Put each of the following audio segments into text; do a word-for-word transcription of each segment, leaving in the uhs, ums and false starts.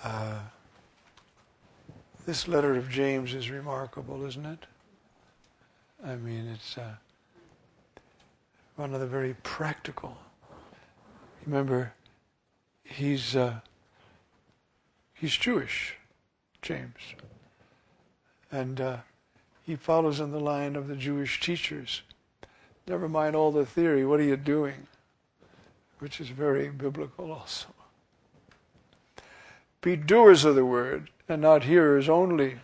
Uh, this letter of James is remarkable, isn't it? I mean, it's uh, one of the very practical. Remember, he's uh, he's Jewish, James, and uh, he follows in the line of the Jewish teachers. Never mind all the theory. What are you doing? Which is very biblical also. Be doers of the word and not hearers only,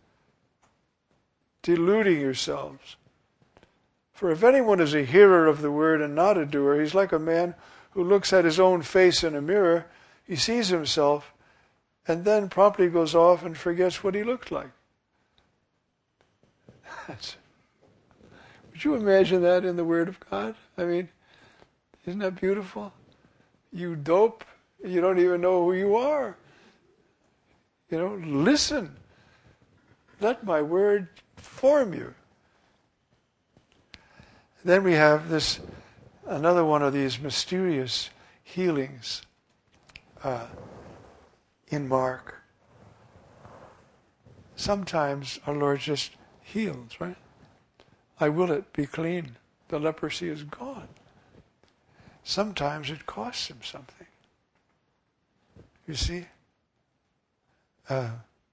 deluding yourselves. For if anyone is a hearer of the word and not a doer, he's like a man who looks at his own face in a mirror. He sees himself and then promptly goes off and forgets what he looked like. That's, would you imagine that in the Word of God? I mean, isn't that beautiful? You dope, you don't even know who you are. You know, listen. Let my word form you. Then we have this, another one of these mysterious healings uh, in Mark. Sometimes our Lord just heals, right? I will it, be clean. The leprosy is gone. Sometimes it costs him something. You see? Uh,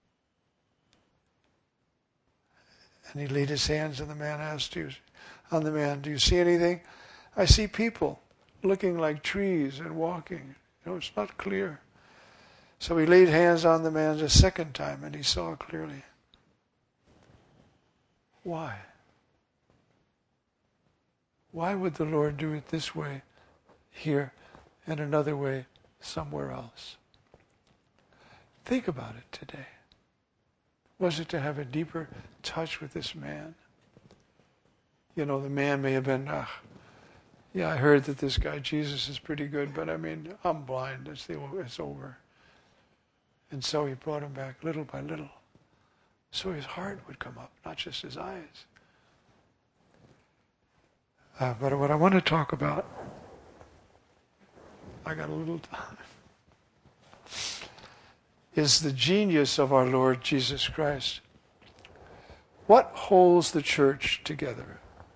and he laid his hands on the man, asked you, on the man, do you see anything? I see people looking like trees and walking. You know, it's not clear. So he laid hands on the man a second time and he saw clearly. Why? Why would the Lord do it this way here and another way somewhere else? Think about it today. Was it to have a deeper touch with this man? You know, the man may have been, ah, yeah, I heard that this guy Jesus is pretty good, but I mean, I'm blind. It's, the, it's over. And so he brought him back little by little. So his heart would come up, not just his eyes. Uh, but what I want to talk about, I got a little time, is the genius of our Lord Jesus Christ. What holds the church together?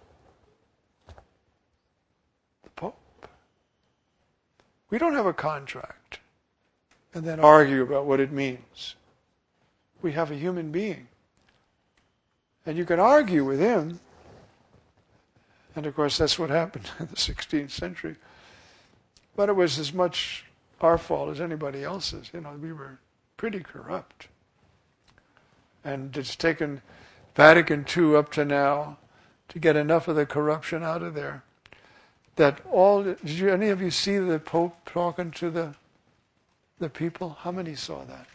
The Pope. We don't have a contract and then argue about what it means. We have a human being. And you can argue with him. And of course that's what happened in the sixteenth century. But it was as much our fault as anybody else's. You know, we were pretty corrupt. And it's taken Vatican Two up to now to get enough of the corruption out of there. That all, did you, any of you see the Pope talking to the the people? How many saw that?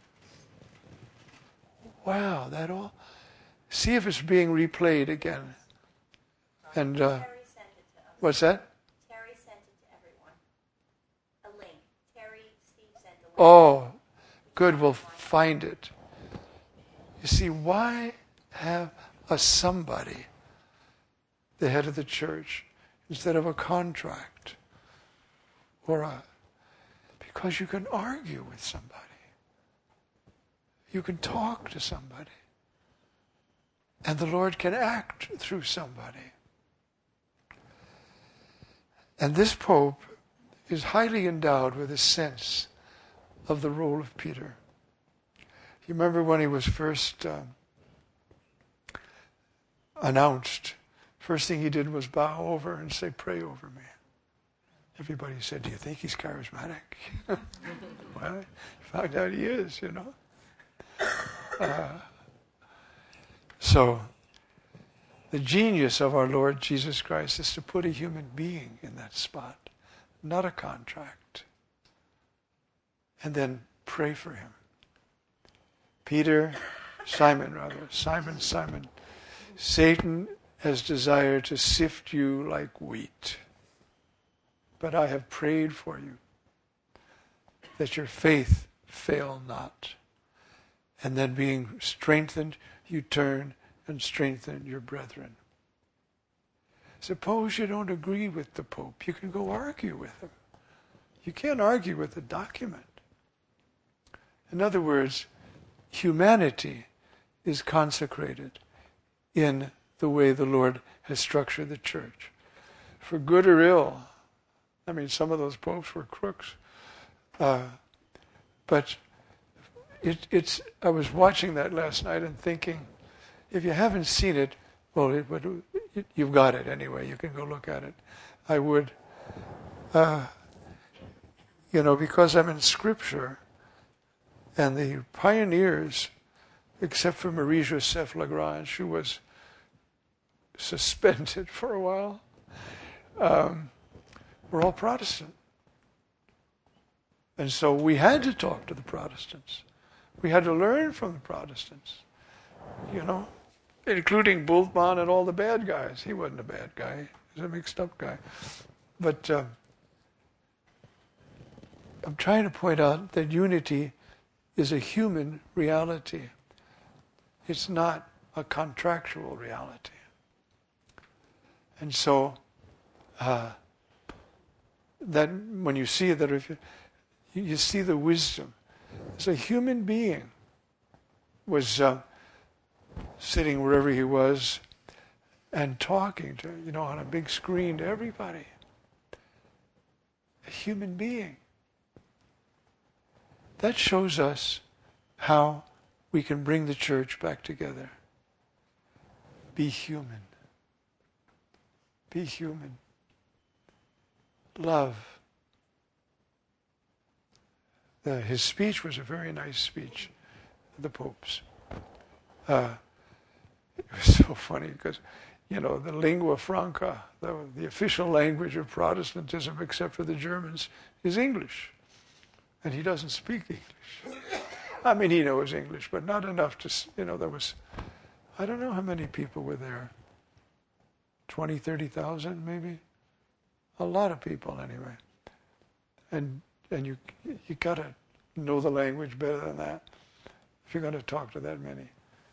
Wow, that all? See if it's being replayed again. And uh, Terry sent it to us. What's that? Terry sent it to everyone. A link. Terry, Steve sent a link. Oh, good, we'll find it. You see, why have a somebody, the head of the church, instead of a contract? Or a, because you can argue with somebody. You can talk to somebody. And the Lord can act through somebody. And this Pope is highly endowed with a sense of the role of Peter. You remember when he was first uh, announced, first thing he did was bow over and say, pray over me. Everybody said, do you think he's charismatic? Well, you found out he is, you know. Uh, so, the genius of our Lord Jesus Christ is to put a human being in that spot, not a contract. And then pray for him. Peter, Simon rather, Simon, Simon, Satan has desired to sift you like wheat. But I have prayed for you, that your faith fail not. And then being strengthened, you turn and strengthen your brethren. Suppose you don't agree with the Pope. You can go argue with him. You can't argue with the document. In other words, humanity is consecrated in the way the Lord has structured the church. For good or ill. I mean, some of those popes were crooks. Uh, but it, it's. I was watching that last night and thinking, if you haven't seen it, well, it, it, you've got it anyway. You can go look at it. I would, uh, you know, because I'm in Scripture, and the pioneers, except for Marie-Joseph Lagrange, who was suspended for a while, um, were all Protestant. And so we had to talk to the Protestants. We had to learn from the Protestants, you know, including Bultmann and all the bad guys. He wasn't a bad guy. He was a mixed up guy. But uh, I'm trying to point out that unity is a human reality. It's not a contractual reality. And so uh, that when you see that, if you, you see the wisdom. As a human being was uh, sitting wherever he was and talking to, you know, on a big screen to everybody. A human being. That shows us how we can bring the church back together. Be human. Be human. Love. Uh, his speech was a very nice speech, the Pope's. Uh, it was so funny because, you know, the lingua franca, the, the official language of Protestantism, except for the Germans, is English. And he doesn't speak English. I mean, he knows English, but not enough to, you know, there was, I don't know how many people were there. twenty, thirty thousand maybe? A lot of people anyway. And and you you got to know the language better than that if you're going to talk to that many.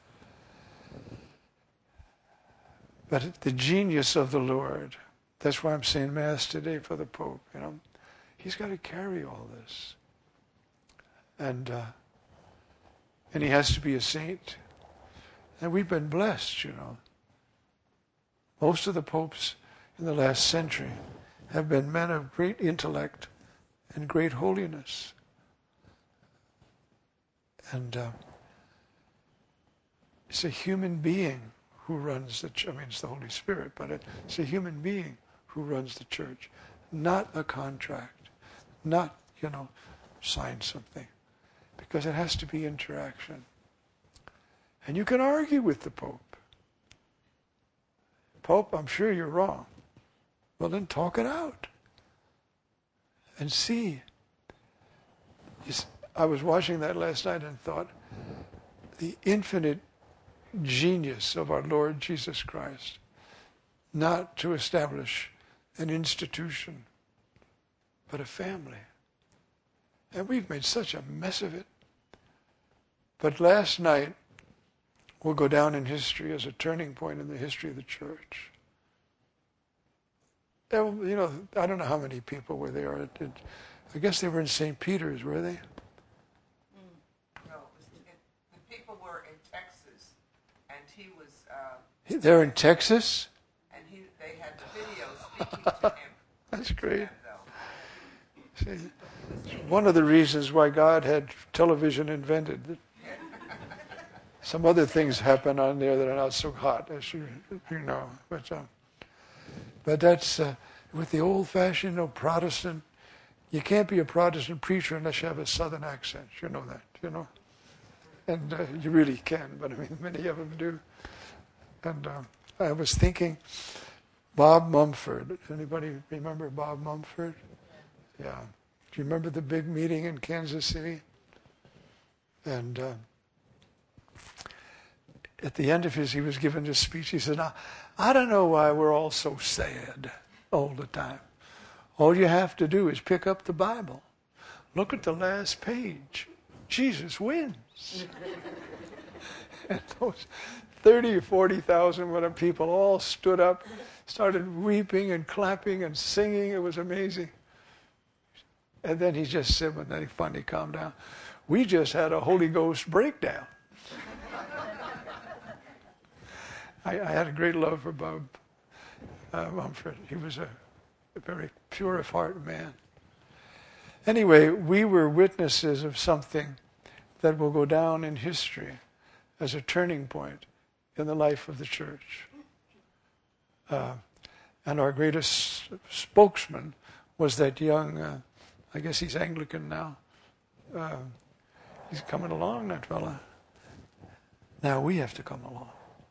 But the genius of the Lord, that's why I'm saying Mass today for the Pope, you know. He's got to carry all this. And uh, and he has to be a saint. And we've been blessed, you know. Most of the popes in the last century have been men of great intellect and great holiness. And uh, it's a human being who runs the church. I mean, it's the Holy Spirit, but it's a human being who runs the church, not a contract, not, you know, sign something, because it has to be interaction. And you can argue with the Pope. Pope, I'm sure you're wrong. Well, then talk it out and see. I was watching that last night and thought, the infinite genius of our Lord Jesus Christ, not to establish an institution, but a family. And we've made such a mess of it. But last night will go down in history as a turning point in the history of the church. There, you know, I don't know how many people were there. It, it, I guess they were in Saint Peter's, were they? No, it was, it, the people were in Texas, and he was... Uh, he, they're in Texas? And he, they had the video speaking to him. That's great. See, one of the reasons why God had television invented. Some other things happen on there that are not so hot, as you, you know. But um, but that's, uh, with the old-fashioned, you know, Protestant, you can't be a Protestant preacher unless you have a Southern accent. You know that, you know. And uh, you really can, but I mean, many of them do. And uh, I was thinking, Bob Mumford. Anybody remember Bob Mumford? Yeah. Do you remember the big meeting in Kansas City? And uh, at the end of his, he was given this speech. He said, now, I don't know why we're all so sad all the time. All you have to do is pick up the Bible. Look at the last page. Jesus wins. And those thirty or forty thousand whatever people all stood up, started weeping and clapping and singing. It was amazing. And then he just said, when they finally calmed down, we just had a Holy Ghost breakdown. I, I had a great love for Bob uh, Mumford. He was a, a very pure of heart man. Anyway, we were witnesses of something that will go down in history as a turning point in the life of the church. Uh, and our greatest spokesman was that young, uh, I guess he's Anglican now. Uh, he's coming along, that fella. Now we have to come along.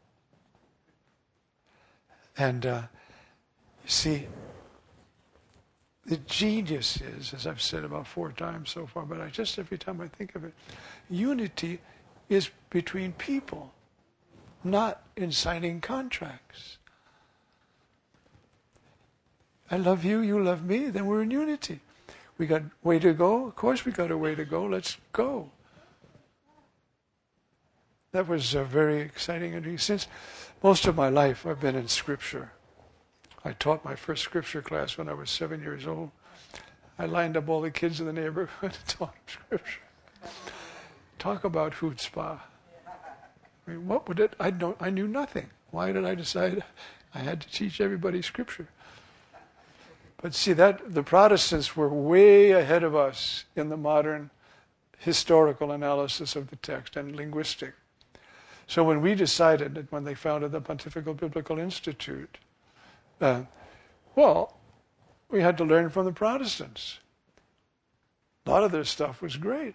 And uh, you see, the genius is, as I've said about four times so far, but I just every time I think of it, unity is between people, not in signing contracts. I love you, you love me, then we're in unity. We got a way to go? Of course we got a way to go. Let's go. That was uh, very exciting. And since most of my life I've been in Scripture. I taught my first Scripture class when I was seven years old. I lined up all the kids in the neighborhood and taught them Scripture. Talk about chutzpah. I mean, what would it? I don't. I knew nothing. Why did I decide I had to teach everybody Scripture? But see, that the Protestants were way ahead of us in the modern historical analysis of the text and linguistic. So when we decided that when they founded the Pontifical Biblical Institute, uh, well, we had to learn from the Protestants. A lot of their stuff was great.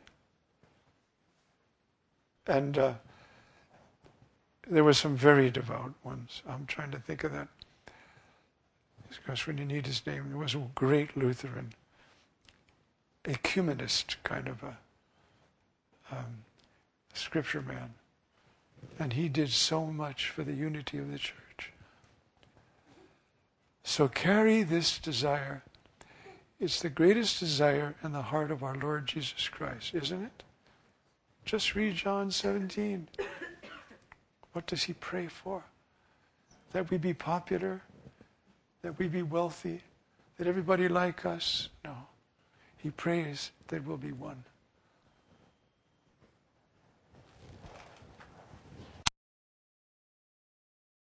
And uh, there were some very devout ones. I'm trying to think of that. Because when you need his name, there was a great Lutheran, ecumenist kind of a um, scripture man. And he did so much for the unity of the church. So carry this desire. It's the greatest desire in the heart of our Lord Jesus Christ, isn't it? Just read John seventeen. What does he pray for? That we be popular? That we be wealthy? That everybody like us? No. He prays that we'll be one.